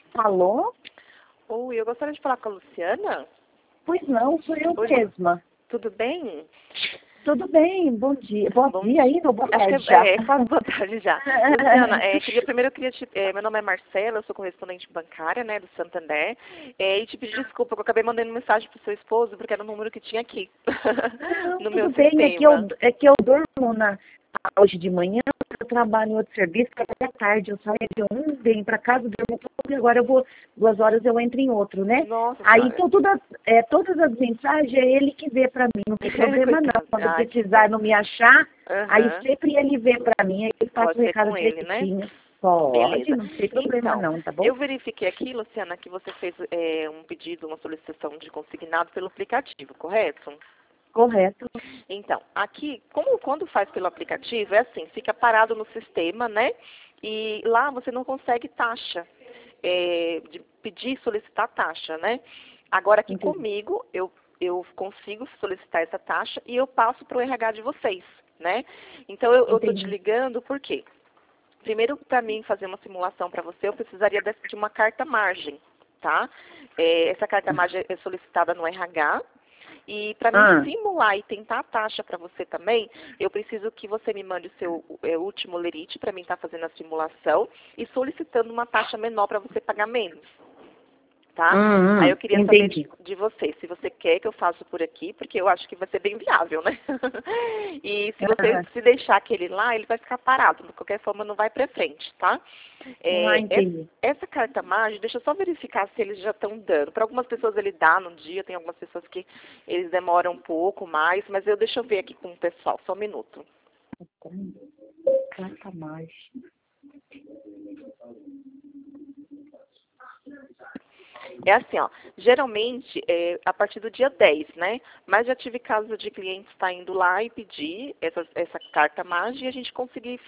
Alô? Oi, eu gostaria de falar com a Luciana. Pois não, sou eu Oi, mesma. tudo bem? Tudo bem, bom dia. Bom dia ainda ou boa Acho tarde que já? é quase boa tarde já. Luciana, primeiro eu queria meu nome é Marcela, eu sou correspondente bancária, né, do Santander, e te pedir desculpa, que eu acabei mandando mensagem pro seu esposo, porque era o número que tinha aqui, Não, no meu tudo bem, sistema. é que eu durmo hoje de manhã, eu trabalho em outro serviço, até à tarde eu saio de um, venho para casa, durmo tudo, e agora eu vou, 2 horas eu entro em outro, né? Nossa Aí senhora. então, todas as mensagens é ele que vê para mim, não tem problema não. Coitado. Quando Ai, que precisar bom. não me achar, aí Aham. sempre ele vê para mim, aí ele passa Pode o ser recado com ele, né? direitinho. Pode, Beleza. não tem problema Então, não, tá bom? eu verifiquei aqui, Luciana, que você fez um pedido, uma solicitação de consignado pelo aplicativo, correto? Correto. Então, aqui, quando faz pelo aplicativo, é assim, fica parado no sistema, né? E lá você não consegue taxa, de pedir e solicitar taxa, né? Agora aqui Entendi. comigo, eu consigo solicitar essa taxa e eu passo para o RH de vocês, né? Então, eu estou te Entendi. ligando por quê? Primeiro, para mim fazer uma simulação para você, eu precisaria de uma carta margem, tá? Essa carta margem é solicitada no RH. E para mim Ah, simular e tentar a taxa para você também, eu preciso que você me mande o seu último lerite para mim estar fazendo a simulação e solicitando uma taxa menor para você pagar menos. Tá? Aí eu queria saber entendi. de você, se você quer que eu faça por aqui, porque eu acho que vai ser bem viável, né? E se você Ah, se deixar aquele lá, ele vai ficar parado, de qualquer forma não vai para frente, tá? entendi. Essa carta mágica, deixa eu só verificar se eles já estão dando. Para algumas pessoas ele dá no dia, tem algumas pessoas que eles demoram um pouco mais, mas deixa eu ver aqui com o pessoal, só um minuto. Carta mágica. É assim, ó, geralmente a partir do dia 10, né? Mas já tive casos de clientes estar indo lá e pedir essa carta mágica e a gente conseguir,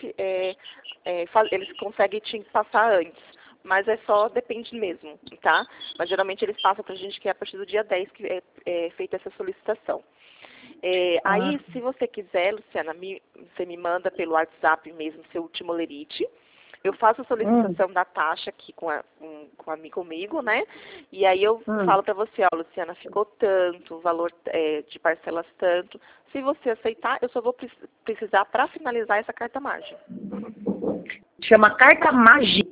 eles conseguem te passar antes. Mas depende mesmo, tá? Mas geralmente eles passam pra gente que é a partir do dia 10 que é feita essa solicitação. Ah, Aí, se você quiser, Luciana, você me manda pelo WhatsApp mesmo seu último lerite. Eu faço a hum, solicitação da taxa aqui comigo, né? E aí eu hum. falo para você, ó, Luciana, ficou tanto, o valor de parcelas tanto. Se você aceitar, eu só vou precisar para finalizar essa carta margem. Chama carta mágica.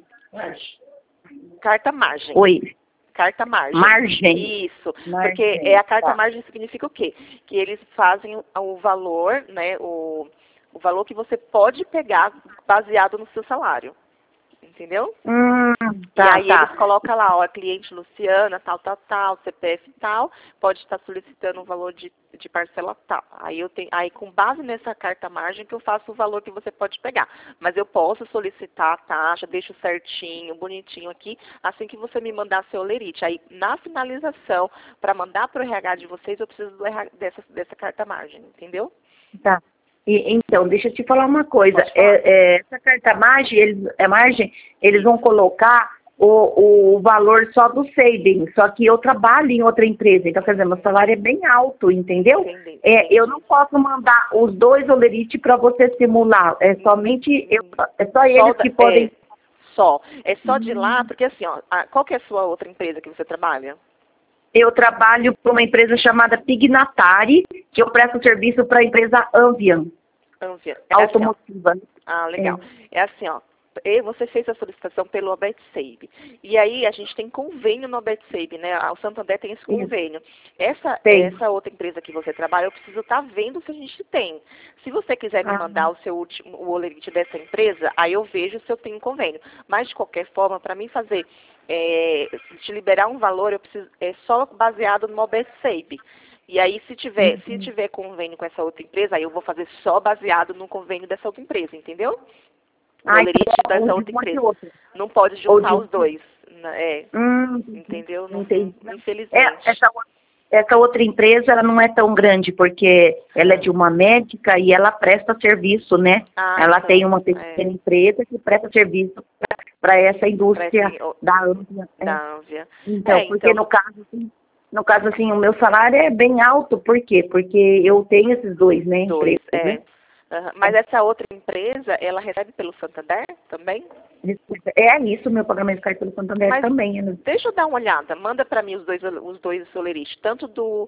Carta margem. Oi, Carta margem. margem. Isso, porque Margem, a carta tá. margem significa o quê? Que eles fazem o valor, né, o valor que você pode pegar baseado no seu salário. Entendeu? E Tá, aí eles tá. colocam lá, ó, cliente Luciana, tal, CPF tal, pode estar solicitando um valor de parcela tal. Aí com base nessa carta margem que eu faço o valor que você pode pegar. Mas eu posso solicitar a taxa, deixo certinho, bonitinho aqui, assim que você me mandar seu lerite. Aí na finalização, para mandar para o RH de vocês, eu preciso dessa carta margem, entendeu? Tá. Então, deixa eu te falar uma coisa. Pode falar. Essa carta margem, eles vão colocar o valor só do saving, só que eu trabalho em outra empresa, então, quer dizer, meu salário é bem alto, entendeu? Entendi. Eu não posso mandar os dois olerite para você simular, é só eles que podem. É só de lá, porque assim, ó, qual que é a sua outra empresa que você trabalha? Eu trabalho para uma empresa chamada Pignatari, que eu presto serviço para a empresa Anvian, Anvia. É assim, ó. automotiva. Ah, É. legal. É assim, ó. Você fez a solicitação pelo AbetSave. E aí a gente tem convênio no AbetSave, né? O Santander tem esse Isso, convênio. tem. Essa outra empresa que você trabalha, eu preciso estar vendo se a gente tem. Se você quiser me Ah, mandar o olerite dessa empresa, aí eu vejo se eu tenho convênio. Mas de qualquer forma, para mim fazer, te liberar um valor, eu preciso, é só baseado no AbetSave. E aí, se tiver convênio com essa outra empresa, aí eu vou fazer só baseado no convênio dessa outra empresa, entendeu? No então, lerite ou dessa de outra uma de empresa. outra. Não pode Ou juntar de os dois. Né? entendi. Entendeu? Entendi. Infelizmente. Essa outra empresa, ela não é tão grande, porque ela é de uma médica e ela presta serviço, né? Ah, Ela tem então, uma pequena empresa que presta serviço para essa indústria parece da Ânvia. da Anvia. Então, porque Então, no caso, assim, o meu salário é bem alto, por quê? Porque eu tenho esses dois, né, dois, empregos, né? Mas essa outra empresa, ela recebe pelo Santander também? É isso, meu pagamento cai pelo Santander também. Deixa eu dar uma olhada. Manda para mim os dois Solerite, tanto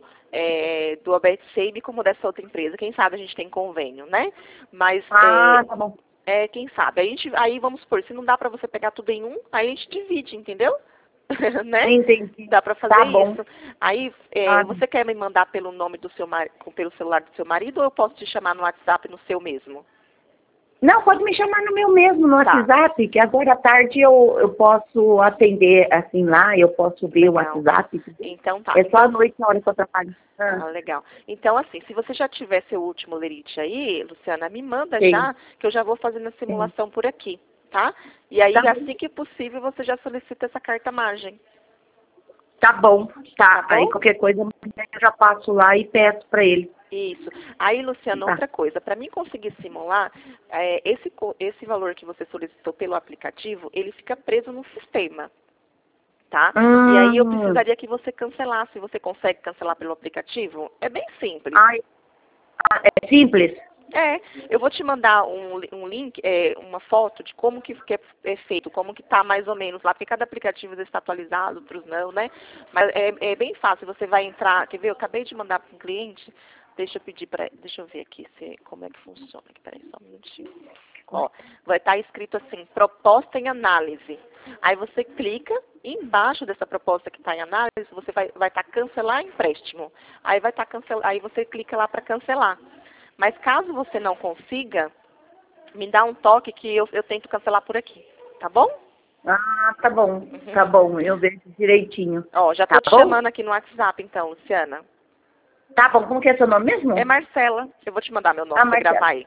do Albert Seib como dessa outra empresa. Quem sabe a gente tem convênio, né? Mas tá bom. Quem sabe. Aí vamos supor, se não dá para você pegar tudo em um, aí a gente divide, entendeu? Né? Entendi. Dá para fazer isso. Aí você quer me mandar pelo nome do seu pelo celular do seu marido ou eu posso te chamar no WhatsApp no seu mesmo? Não, pode me chamar no meu mesmo, no WhatsApp, que agora à tarde eu posso atender assim lá, eu posso ver o WhatsApp. Então tá. É só à noite na hora que eu trabalho. Legal. Então, assim, se você já tiver seu último Lerite aí, Luciana, me manda já, que eu já vou fazendo a simulação por aqui, tá? E aí, assim que possível, você já solicita essa carta margem. Tá bom, tá. Aí qualquer coisa eu já passo lá e peço para ele. Isso. Aí, Luciana, outra coisa. Para mim conseguir simular, esse valor que você solicitou pelo aplicativo, ele fica preso no sistema, tá? E aí eu precisaria que você cancelasse. Você consegue cancelar pelo aplicativo? É bem simples. É simples? Eu vou te mandar um link, uma foto de como que é feito, como que tá mais ou menos lá, porque cada aplicativo está atualizado, outros não, né? Mas é bem fácil, você vai entrar, quer ver? Eu acabei de mandar para um cliente, deixa eu ver aqui como é que funciona, peraí só um minutinho. Ó, vai estar escrito assim, proposta em análise. Aí você clica, e embaixo dessa proposta que está em análise, você vai estar cancelar empréstimo. Aí aí você clica lá para cancelar. Mas caso você não consiga, me dá um toque que eu tento cancelar por aqui, tá bom? Tá bom, tá bom, eu vejo direitinho. Ó, já tô te chamando aqui no WhatsApp então, Luciana. Tá bom, como que é seu nome mesmo? É Marcela, eu vou te mandar meu nome pra gravar aí.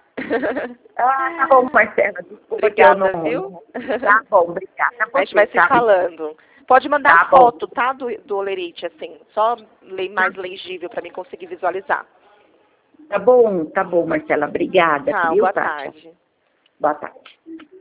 Tá bom, Marcela, desculpa. Obrigada, viu? Tá bom, obrigada. A gente vai se falando. Pode mandar foto, tá, do Olerite, assim, só mais legível para mim conseguir visualizar. Tá bom, Marcela. Obrigada. Boa tarde. Boa tarde.